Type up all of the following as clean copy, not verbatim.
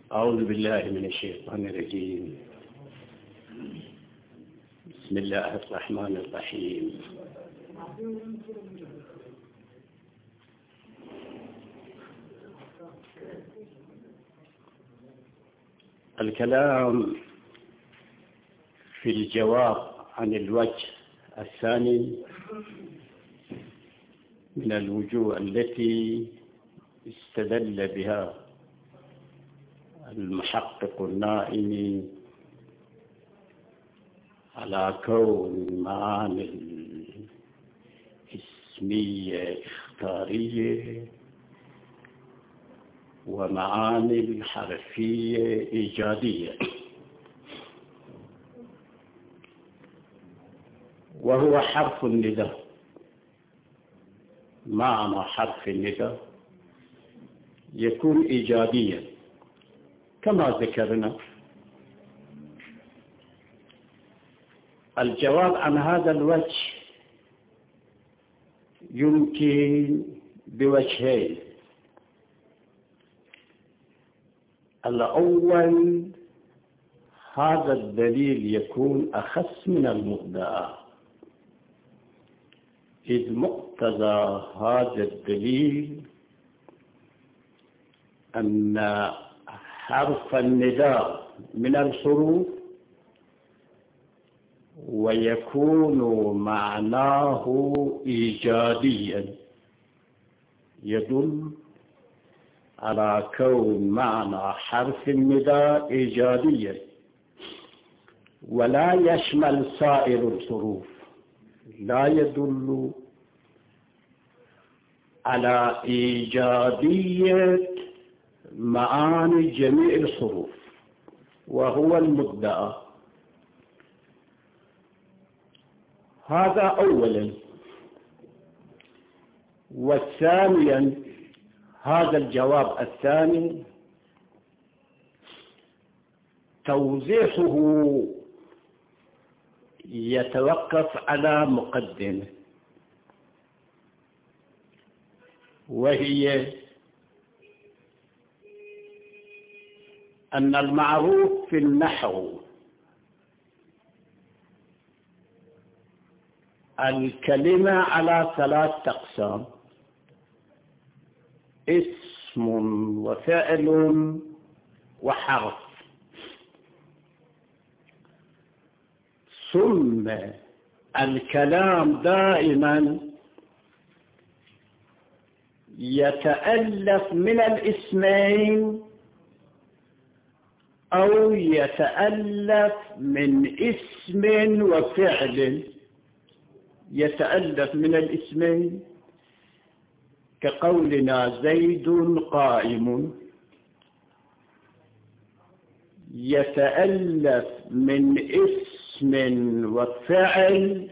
أعوذ بالله من الشيطان الرجيم. بسم الله الرحمن الرحيم. الكلام في الجواب عن الوجه الثاني من الوجوه التي استدل بها المحقق النائمي على كون معاني الاسمية اختارية ومعاني الحرفية إيجادية، وهو حرف النداء. معنى حرف النداء يكون إيجابيا كما ذكرنا. الجواب عن هذا الوجه يمكن بوجهين. الأول، هذا الدليل يكون أخص من المدعى، إذ مقتضى هذا الدليل أن حرف النداء من الحروف ويكون معناه إيجاديا، يدل على كون معنى حرف النداء إيجاديا ولا يشمل سائر الحروف، لا يدل على إيجادية معاني جميع الحروف، وهو المدعى. هذا أولا. والثانيا، هذا الجواب الثاني توضيحه يتوقف على مقدمة، وهي أن المعروف في النحو الكلمة على 3 أقسام: اسم وفعل وحرف. ثم الكلام دائما يتألف من الاسمين أو يتألف من اسم وفعل. يتألف من الاسمين كقولنا زيد قائم، يتألف من اسم وفعل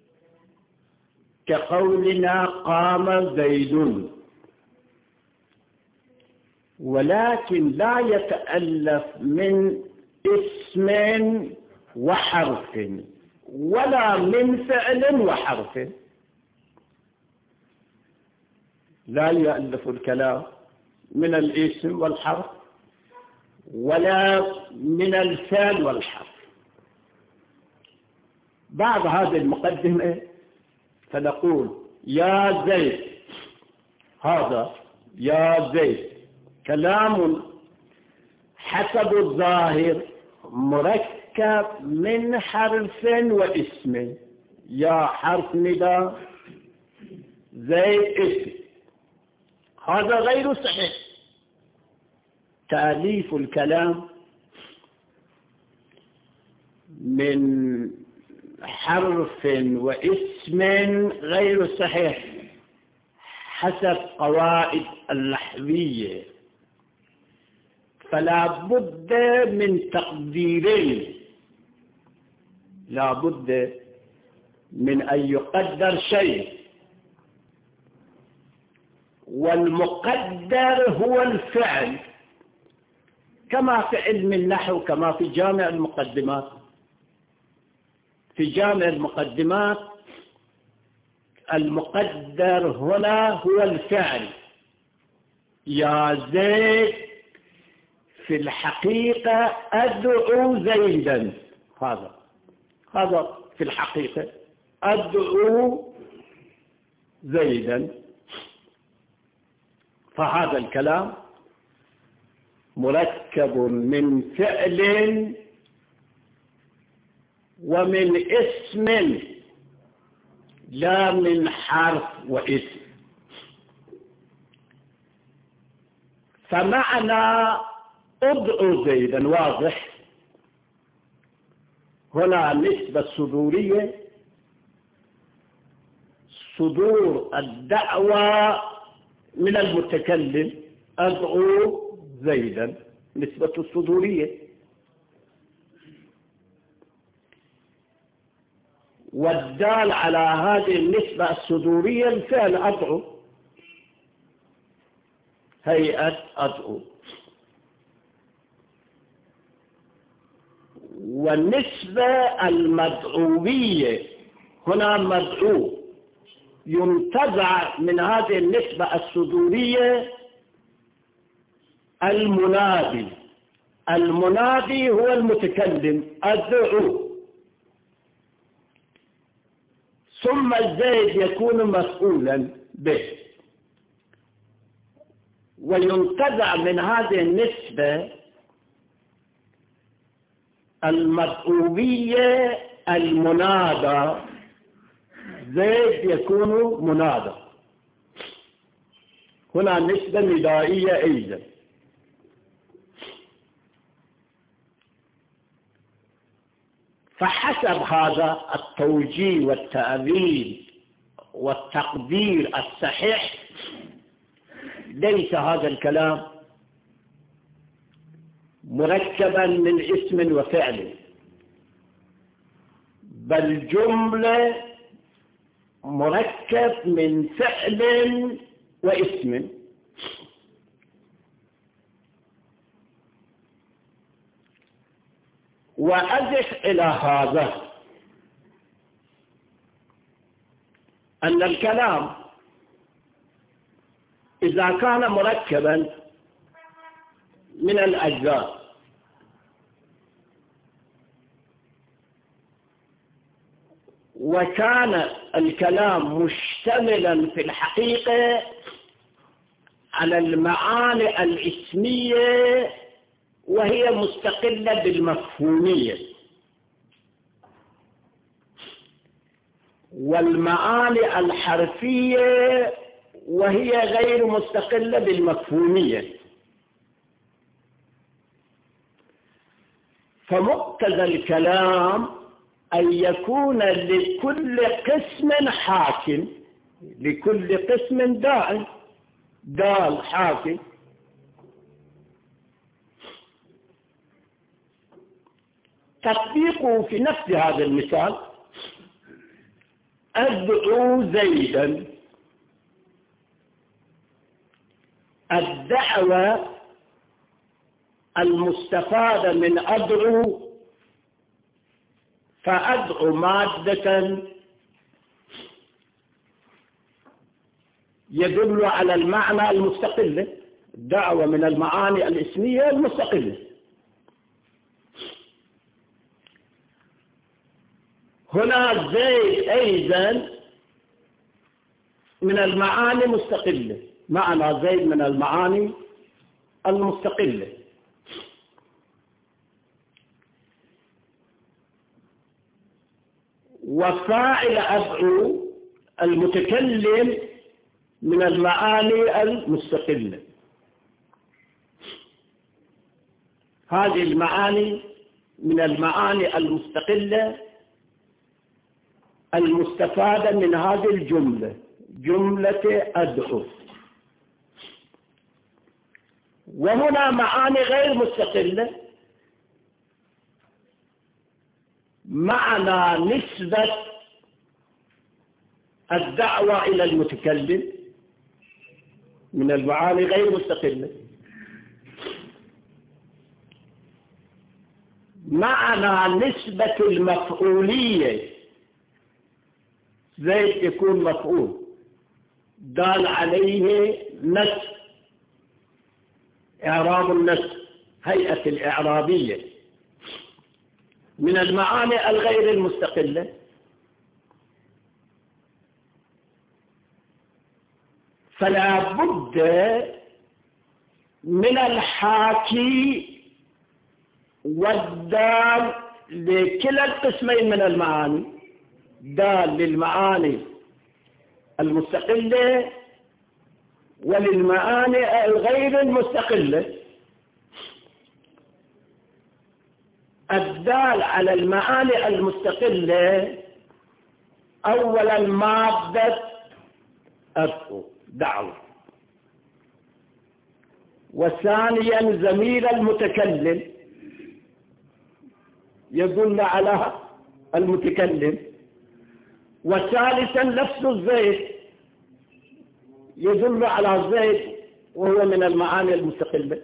كقولنا قام زيد، ولكن لا يتألف من اسم وحرف ولا من فعل وحرف. لا يألف الكلام من الاسم والحرف ولا من الفعل والحرف. بعد هذه المقدمة فنقول يا زيد، هذا يا زيد كلام حسب الظاهر مركب من حرف واسم. يا حرف نداء، زيد اسم. هذا غير صحيح. تأليف الكلام من حرف واسم غير صحيح حسب قواعد النحوية، فلا بد من تقديرين. لا بد من أن يقدر شيء، والمقدر هو الفعل، كما في علم النحو، كما في جامع المقدمات. في جامع المقدمات المقدر هنا هو الفعل. يا زيد في الحقيقة أدعو زيدا، هذا في الحقيقة أدعو زيدا. فهذا الكلام مركب من فعل ومن اسم لا من حرف واسم. فمعنى ادعو زيدا واضح. هنا نسبة صدورية، صدور الدعوة من المتكلم، أدعو زيدا، نسبة الصدورية. والدال على هذه النسبة الصدورية الفعل أدعو، هيئة أدعو. والنسبة المدعوية هنا مدعو، ينتزع من هذه النسبة الصدورية المنادي. المنادي هو المتكلم أدعو، ثم الزيد يكون مسؤولا به. وينتزع من هذه النسبة المدعوية المنادى، زيد يكون منادى. هنا نسبة ندائية أيضا. فحسب هذا التوجيه والتأويل والتقدير الصحيح ليس هذا الكلام مركبا من اسم وفعل، بل جملة مركب من فعل واسم. وأضف إلى هذا أن الكلام إذا كان مركبا من الأجزاء وكان الكلام مشتملا في الحقيقة على المعاني الاسمية وهي مستقلة بالمفهومية، والمعاني الحرفية وهي غير مستقلة بالمفهومية، فمقتضى الكلام أن يكون لكل قسم حاكم، لكل قسم دال حاكم. تطبيقه في نفس هذا المثال أدعو زيدا، الدعوة المستفادة من أدعو، فأدعو مادة يدل على المعنى المستقل، الدعوة من المعاني الاسمية المستقلة. هنا زيد أيضا من المعاني مستقلة، معنى زيد من المعاني المستقلة. وفاعل أدعو المتكلم من المعاني المستقلة. هذه المعاني من المعاني المستقلة المستفادة من هذه الجملة، جملة أدعو. وهنا معاني غير مستقلة، معنى نسبة الدعوة إلى المتكلم من المعاني غير مستقلة، معنى نسبة المفعولية، زيد يكون مفعول دال عليه نسب، إعراب النسب، هيئة الإعرابية من المعاني الغير المستقلة، فلا بد من الحاكي والدال لكلا القسمين من المعاني، دال للمعاني المستقلة وللمعاني الغير المستقلة. الدال على المعاني المستقلة أولا مادة دعوة، وثانيا زميل المتكلم يدل على المتكلم، وثالثا لفظ الزيد يدل على الزيد وهو من المعاني المستقلة.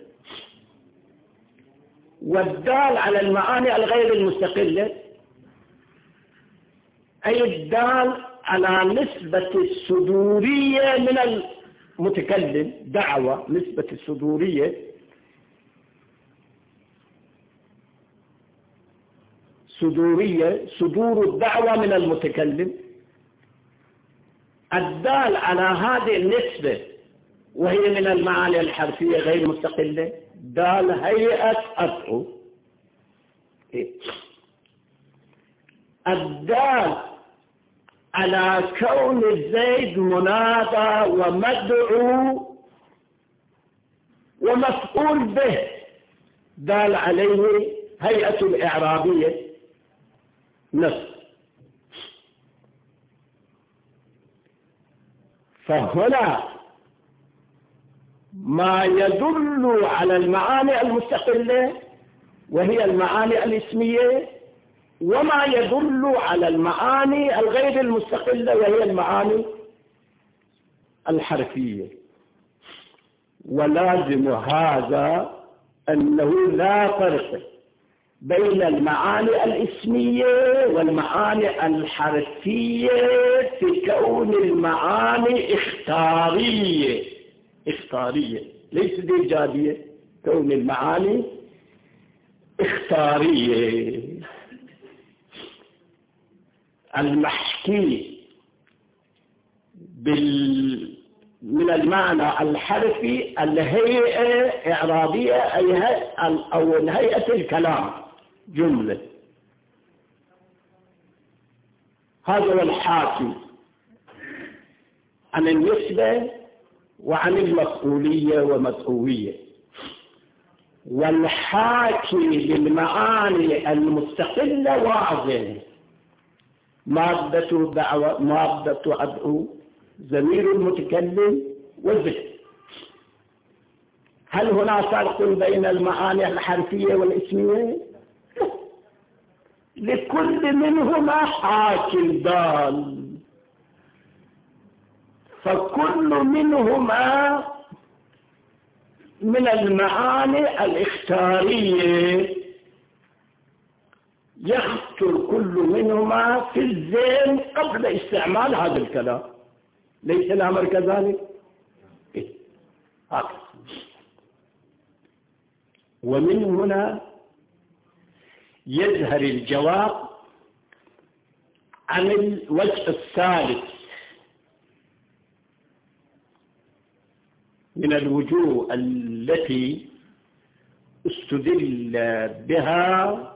والدال على المعاني الغير المستقلة أي الدال على نسبة الصدورية من المتكلم، دعوة نسبة الصدورية، صدور الدعوة من المتكلم. الدال على هذه النسبة وهي من المعاني الحرفية غير مستقلة دال هيئة أدعو. الدال على كون الزيد منادى ومدعو ومفعول به دال عليه هيئة الإعرابية نص. فهنا ما يدل على المعاني المستقلة وهي المعاني الاسمية، وما يدل على المعاني الغير المستقلة وهي المعاني الحرفية. ولازم هذا أنه لا فرق بين المعاني الاسمية والمعاني الحرفية في كون المعاني اختارية ليست إيجابية، كون المعاني اختارية. المحكي من المعنى الحرفي الهيئة إعرابية أو هيئة الكلام جملة، هذا هو الحاكي عن النسبة وعن المفعولية ومدعوية. والحاكي للمعاني المستقلة واضح، مادة دعوة، مادة أدعو، ضمير المتكلم والذكر. هل هنا فرق بين المعاني الحرفية والاسمية؟ لكل منهما حاكي دال، فكل منهما من المعاني الاختيارية يخطر كل منهما في الذهن قبل استعمال هذا الكلام. ليس الأمر كذلك؟ هكذا. ومن هنا يظهر الجواب عن الوجه الثالث من الوجوه التي استدل بها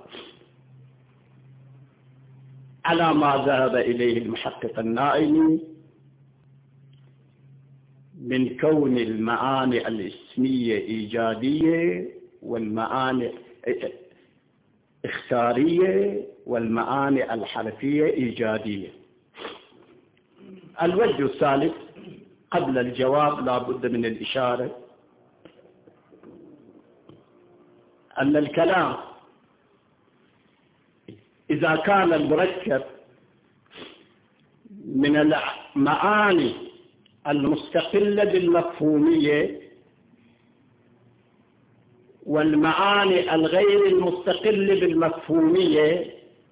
على ما ذهب إليه المحقق النائمي من كون المعاني الاسمية إيجادية والمعاني اختيارية والمعاني الحرفية إيجادية. الوجه الثالث قبل الجواب لا بد من الإشارة أن الكلام إذا كان المركب من المعاني المستقلة بالمفهومية والمعاني الغير المستقلة بالمفهومية،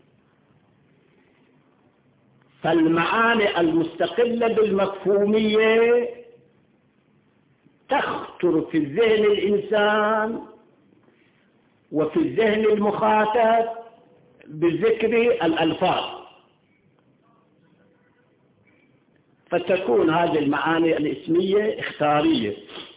فالمعاني المستقلة بالمفهومية تخطر في ذهن الإنسان وفي الذهن المخاطب بذكر الألفاظ، فتكون هذه المعاني الاسمية اختيارية.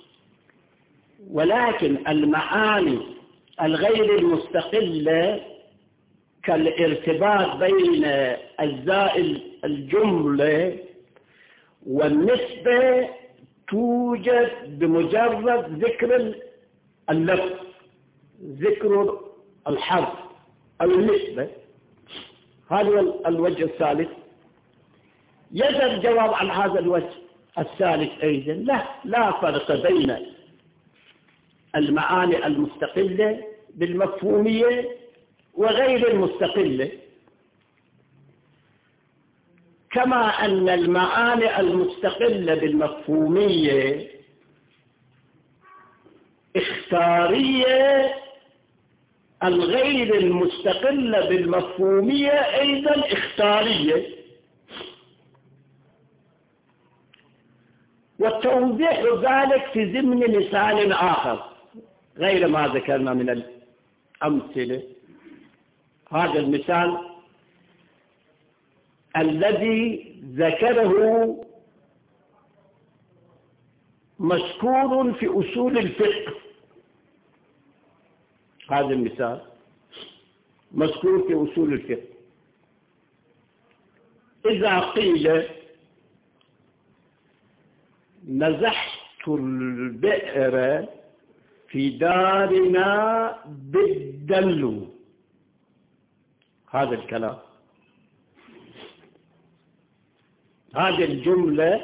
ولكن المعاني الغير المستقلة كالارتباط بين أجزاء الجملة والنسبة توجد بمجرد ذكر اللفظ، ذكر الحرف أو النسبة. هذا الوجه الثالث. يجب الجواب عن هذا الوجه الثالث أيضا لا فرق بين المعاني المستقلة بالمفهومية وغير المستقلة، كما أن المعاني المستقلة بالمفهومية اختيارية، الغير المستقلة بالمفهومية أيضا اختيارية. وتوضيح ذلك في ضمن مثال آخر غير ما ذكرنا من الأمثلة. هذا المثال الذي ذكره مذكور في أصول الفقه، هذا المثال مذكور في أصول الفقه. إذا قيل نزحت البئر في دارنا بالدلو، هذا الكلام، هذه الجملة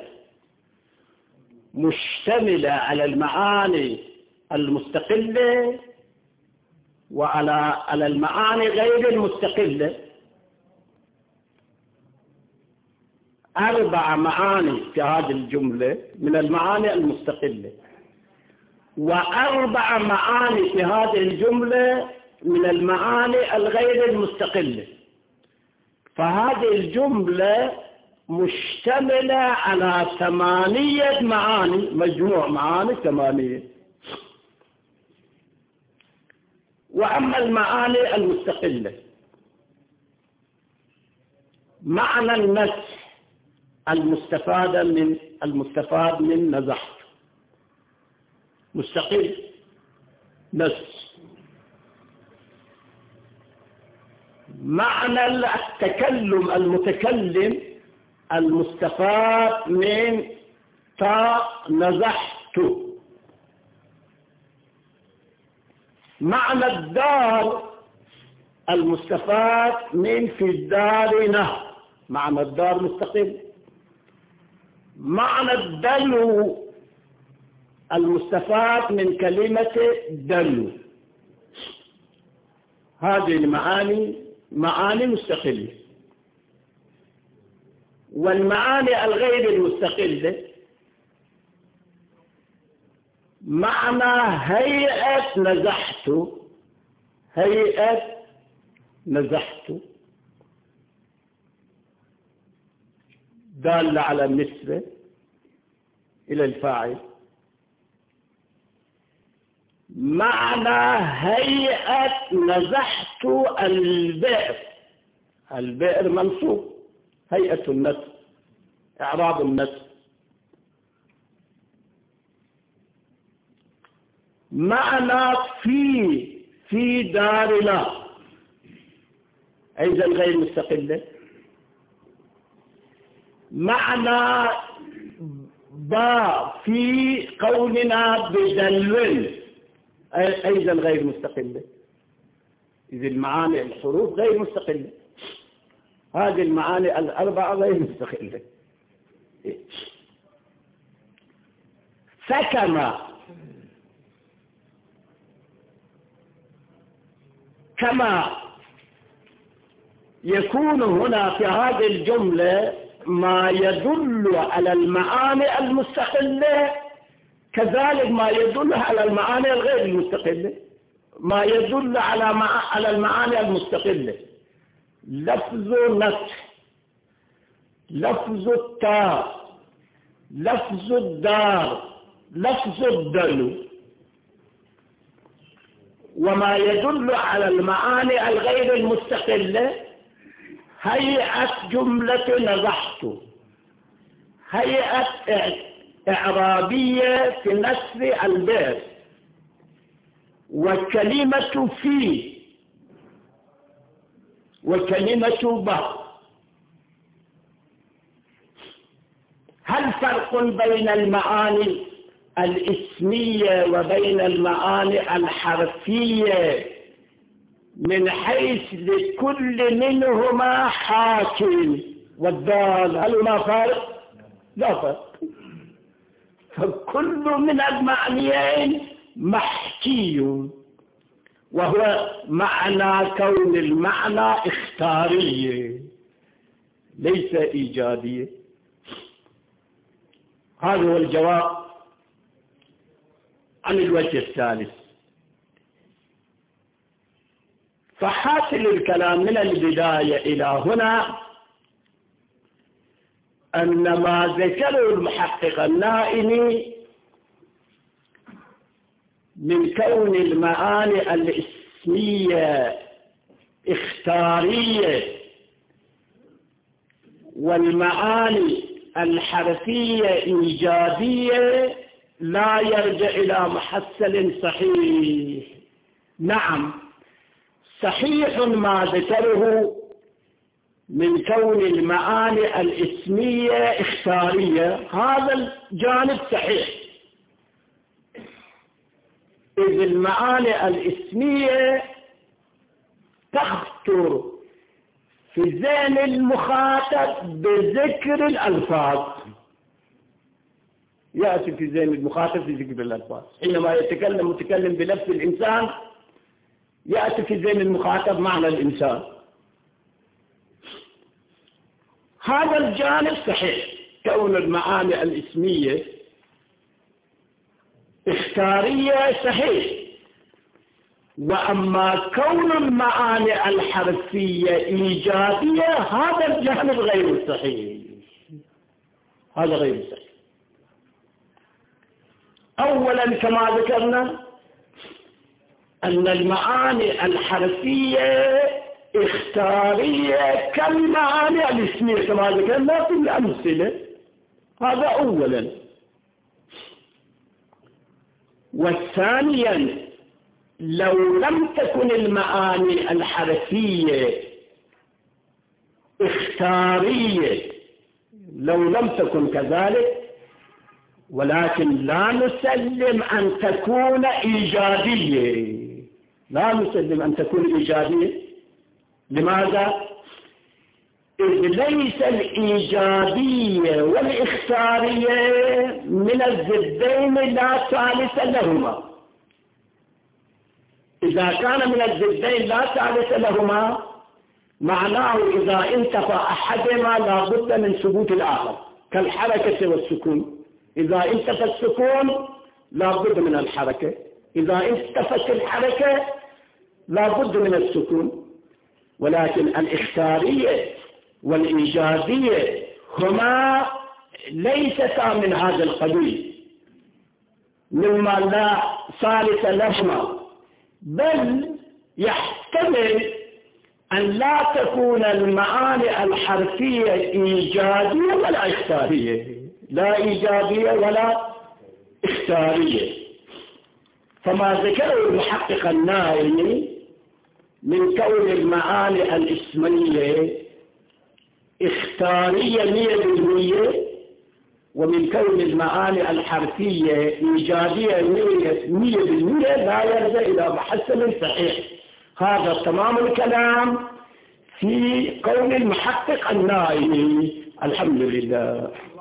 مشتملة على المعاني المستقلة وعلى المعاني غير المستقلة. 4 معاني في هذه الجملة من المعاني المستقلة، و4 معاني في هذه الجملة من المعاني الغير المستقلة. فهذه الجملة مشتملة على 8 معاني، مجموع معاني 8. وأما المعاني المستقلة، معنى النسخ المستفاد من نزحت مستقل نسخ. معنى التكلم المتكلم المستفاد من نزحت. معنى الدار المستفاد من في دارنا، معنى الدار مستقل. معنى الدلو المستفاد من كلمة دلو. هذه المعاني معاني مستقلة. والمعاني الغير المستقلة معنى هيئة نزحت، هيئة نزحت دالة على النسبة إلى الفاعل. معنى هيئة نزحت البئر، البئر منصوب، هيئة النسب، إعراب النسب. معنى في دارنا أيضا غير مستقلة. معنى في قولنا بدلو أيضا غير مستقلة. إذا المعاني الحروف غير مستقلة، هذه المعاني 4 غير مستقلة. كما يكون هنا في هذه الجملة ما يدل على المعاني المستقلة، كذلك ما يدل على المعاني الغير المستقلة. ما يدل على المعاني المستقلة: لفظ نسخ، لفظ التاء، لفظ الدار، لفظ الدلو. وما يدل على المعاني الغير المستقلة هيئة جملة نضحت، هيئة إعرابية في نسر البيت، وكلمة في، وكلمة بعض. هل فرق بين المعاني الاسمية وبين المعاني الحرفية من حيث لكل منهما حاكم والدال؟ هل هنا فرق؟ لا فرق. فكل من المعنيين محكي، وهو معنى كون المعنى اختاري ليس إيجابي. هذا هو الجواب عن الوجه الثالث. فحاصل الكلام من البداية إلى هنا أن ما ذكره المحقق النائمي من كون المعاني الاسمية اختارية والمعاني الحرفية إيجابية لا يرجع إلى محصل صحيح. نعم صحيح ما ذكره من كون المعاني الاسمية اختارية، هذا الجانب صحيح، إذ المعاني الاسمية تخطر في ذهن المخاطب بذكر الألفاظ، يأتي في ذهن المخاطب بذكر الألفاظ. حينما يتكلم متكلم بنفس الإنسان يأتي في ذهن المخاطب معنى الإنسان. هذا الجانب صحيح، كون المعاني الاسمية اختارية صحيح. وأما كون المعاني الحرفية إيجابية هذا الجانب غير صحيح، هذا غير صحيح. أولا كما ذكرنا أن المعاني الحرفية اختارية كالمعاني الاسمية كما ذكرنا في الأمثلة، هذا أولا. وثانيا لو لم تكن المعاني الحرفية اختارية، لو لم تكن كذلك، ولكن لا نسلم أن تكون إيجابية، لا نسلم أن تكون إيجابية. لماذا؟ إذ ليس الإيجابية والإختارية من الضدين لا ثالث لهما. إذا كان من الضدين لا ثالث لهما معناه إذا انتفى أحدهما لا بد من ثبوت الآخر، كالحركة والسكون. إذا انتفى السكون لا بد من الحركة، إذا انتفت الحركة لا بد من السكون. ولكن الإختارية والإيجابية هما ليستا من هذا القبيل مما لا ثالث لهما، بل يحتمل أن لا تكون المعاني الحرفية إيجابية ولا إختارية، لا إيجابية ولا إختارية. فما ذكره المحقق النائمي من كون المعاني الاسمية اختارية 100%، ومن كون المعاني الحرفية إيجابية 100% لا يرجع إلى محصل صحيح. هذا تمام الكلام في قول المحقق النائمي. الحمد لله.